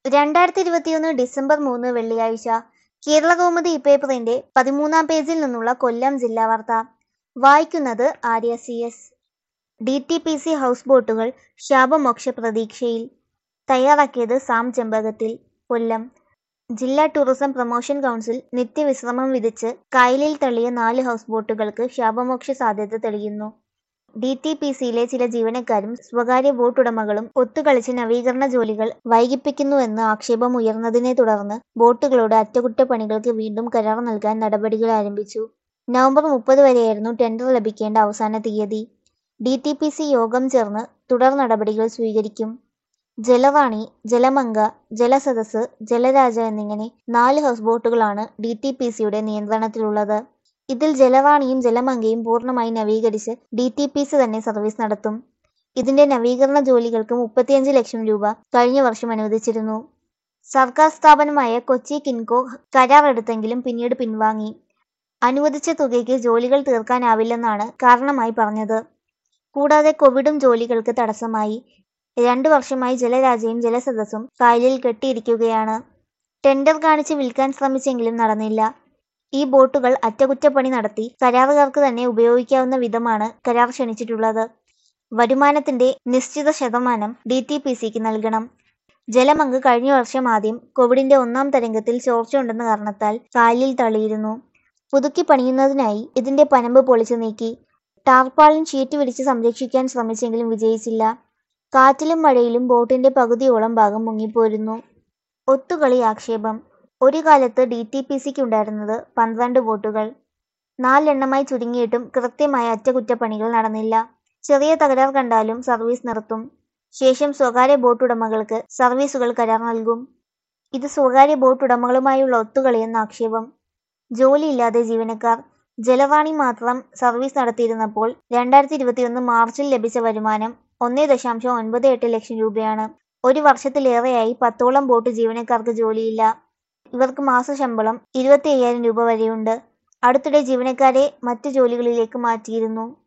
2021 December 3 വെള്ളിയാഴ്ച കേരളകൗമുദി ഇപ്പേപ്പറിന്റെ 13-ാം പേജിൽ നിന്നുള്ള കൊല്ലം ജില്ലാ വാർത്ത. വായിക്കുന്നത് ആര്യ CS. DTPC ഹൗസ് ബോട്ടുകൾ ശാപമോക്ഷ പ്രതീക്ഷയിൽ. തയ്യാറാക്കിയത് സാം ചെമ്പകത്തിൽ, കൊല്ലം. ജില്ലാ ടൂറിസം പ്രൊമോഷൻ കൗൺസിൽ നിത്യവിശ്രമം വിധിച്ച് കായലിൽ തള്ളിയ 4 ഹൗസ് ബോട്ടുകൾക്ക് ശാപമോക്ഷ സാധ്യത തെളിയുന്നു. DTPCയിലെ ചില ജീവനക്കാരും സ്വകാര്യ ബോട്ടുടമകളും ഒത്തുകളിച്ച് നവീകരണ ജോലികൾ വൈകിപ്പിക്കുന്നുവെന്ന് ആക്ഷേപം ഉയർന്നതിനെ തുടർന്ന് ബോട്ടുകളുടെ അറ്റകുറ്റപ്പണികൾക്ക് വീണ്ടും കരാർ നൽകാൻ നടപടികൾ ആരംഭിച്ചു. നവംബർ 30 വരെയായിരുന്നു ടെൻഡർ ലഭിക്കേണ്ട അവസാന തീയതി. DTPC യോഗം ചേർന്ന് തുടർ നടപടികൾ സ്വീകരിക്കും. ജലറാണി, ജലമംഗ, ജലസദസ്, ജലരാജ എന്നിങ്ങനെ 4 ഹൗസ് ബോട്ടുകളാണ് DTPCയുടെ നിയന്ത്രണത്തിലുള്ളത്. ഇതിൽ ജലറാണിയും ജലമംഗയും പൂർണ്ണമായി നവീകരിച്ച് DTPC തന്നെ സർവീസ് നടത്തും. ഇതിന്റെ നവീകരണ ജോലികൾക്ക് 35 ലക്ഷം രൂപ കഴിഞ്ഞ വർഷം അനുവദിച്ചിരുന്നു. സർക്കാർ സ്ഥാപനമായ കൊച്ചി കിൻകോ കരാർ എടുത്തെങ്കിലും പിന്നീട് പിൻവാങ്ങി. അനുവദിച്ച തുകയ്ക്ക് ജോലികൾ തീർക്കാനാവില്ലെന്നാണ് കാരണമായി പറഞ്ഞത്. കൂടാതെ കോവിഡും ജോലികൾക്ക് തടസ്സമായി. 2 വർഷമായി ജലരാജയും ജലസദസ്സും കായലിൽ കെട്ടിയിരിക്കുകയാണ്. ടെൻഡർ കാണിച്ച് വിൽക്കാൻ ശ്രമിച്ചെങ്കിലും നടന്നില്ല. ഈ ബോട്ടുകൾ അറ്റകുറ്റപ്പണി നടത്തി കരാറുകാർക്ക് തന്നെ ഉപയോഗിക്കാവുന്ന വിധമാണ് കരാർ ക്ഷണിച്ചിട്ടുള്ളത്. വരുമാനത്തിന്റെ നിശ്ചിത ശതമാനം DTPCക്ക് നൽകണം. ജലമംഗ കഴിഞ്ഞ വർഷം ആദ്യം കോവിഡിന്റെ 1-ാം തരംഗത്തിൽ ചോർച്ചയുണ്ടെന്ന കാരണത്താൽ കായലിൽ തള്ളിയിരുന്നു. പുതുക്കി പണിയുന്നതിനായി ഇതിന്റെ പനമ്പ് പൊളിച്ചു നീക്കി. ടാർപാളിൻ ഷീറ്റ് വിരിച്ച് സംരക്ഷിക്കാൻ ശ്രമിച്ചെങ്കിലും വിജയിച്ചില്ല. കാറ്റിലും മഴയിലും ബോട്ടിന്റെ പകുതിയോളം ഭാഗം മുങ്ങിപ്പോരുന്നു. ഒത്തുകളി ആക്ഷേപം. ഒരു കാലത്ത് DTPCക്ക് ഉണ്ടായിരുന്നത് 12 ബോട്ടുകൾ. 4 എണ്ണമായി ചുരുങ്ങിയിട്ടും കൃത്യമായ അറ്റകുറ്റപ്പണികൾ നടന്നില്ല. ചെറിയ തകരാർ കണ്ടാലും സർവീസ് നിർത്തും. ശേഷം സ്വകാര്യ ബോട്ടുടമകൾക്ക് സർവീസുകൾ കരാർ നൽകും. ഇത് സ്വകാര്യ ബോട്ടുടമകളുമായുള്ള ഒത്തുകളിയെന്ന് ആക്ഷേപം. ജോലിയില്ലാതെ ജീവനക്കാർ. ജലറാണി മാത്രം സർവീസ് നടത്തിയിരുന്നപ്പോൾ 2021 മാർച്ചിൽ ലഭിച്ച വരുമാനം 1.98 ലക്ഷം രൂപയാണ്. ഒരു വർഷത്തിലേറെയായി 10ഓളം ബോട്ട് ജീവനക്കാർക്ക് ജോലിയില്ല. ഇവർക്ക് മാസശമ്പളം 25,000 രൂപ വരെയുണ്ട്. അടുത്തിടെ ജീവനക്കാരെ മറ്റ് ജോലികളിലേക്ക് മാറ്റിയിരുന്നു.